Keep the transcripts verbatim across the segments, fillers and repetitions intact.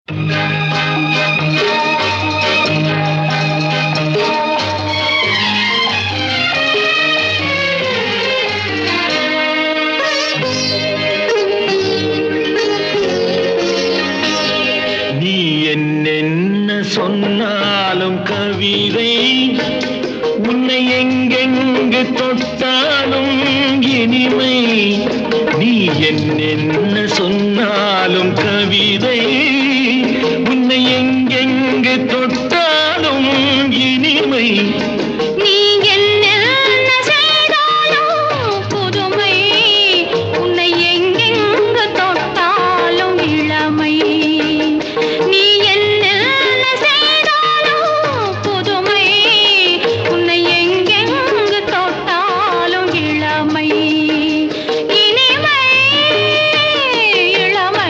நீ என்னென்ன சொன்னாலும் கவிதை, உன்னை எங்கெங்கு தொட்டாலும் இனிமை. நீ என்னென்ன சொன்னாலும் கவிதை, உன்னை எங்கெங்கு தொட்டாலும் இனிமை. நீ என்னென்ன செய்தாலும் புதுமை, உன்னை எங்கெங்கு தொட்டாலும் இளமை. நீ என்னென்ன செய்தாலும் புதுமை, உன்னை எங்கெங்கு தொட்டாலும் இளமை. இனிமை இளமை.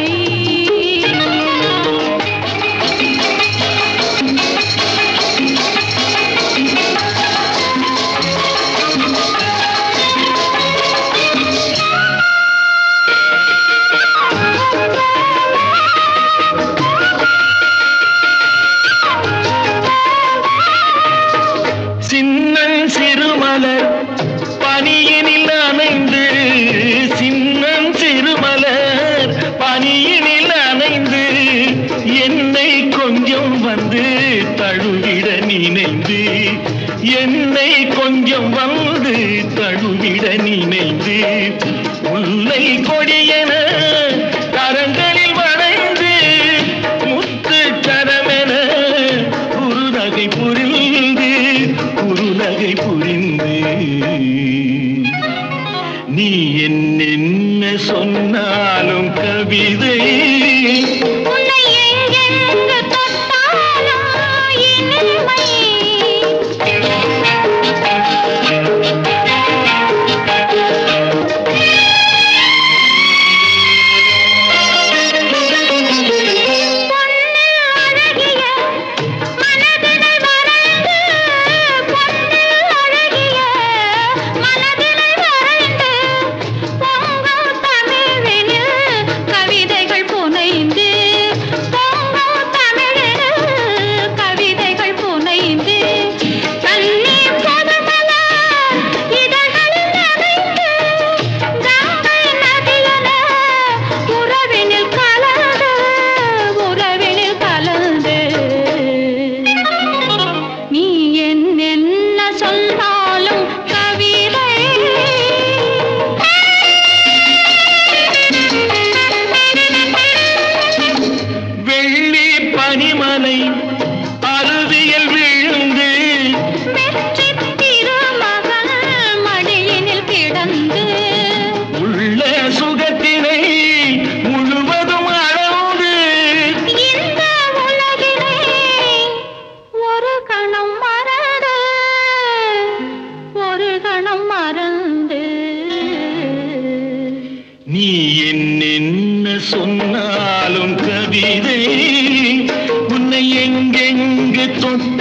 சின்னன் சிறுமலர் பனியினில் அணைந்து, சின்னன் சிறுமலர் பனியினில் அணைந்து, என்னை கொஞ்சம் வந்து தழுவிட நினைந்து, என்னை கொஞ்சம் வந்து தழுவிட நினைந்து, முல்லை கொடியென கரங்களில் வளைந்து, முத்து சரமென குறுநகை புரிந்து, குறுநகை புரிந்து. நீ என்னென்ன சொன்னாலும் கவிதை, உன்னை எங்கெங்கு தொட்டாலும் இனிமை. பனிமலை அருவியில் விழுந்து, வெற்றி திருமகள் மடியினில் கிடந்து, உள்ள சுகத்தினை முழுவதும் அளந்து, இந்த உலகினை ஒரு கணம் மறந்து, ஒரு கணம் மறந்து. நீ என்னென்ன சொன்னாலும் கவிதை, உன்னை எங்கெங்கு தொட்ட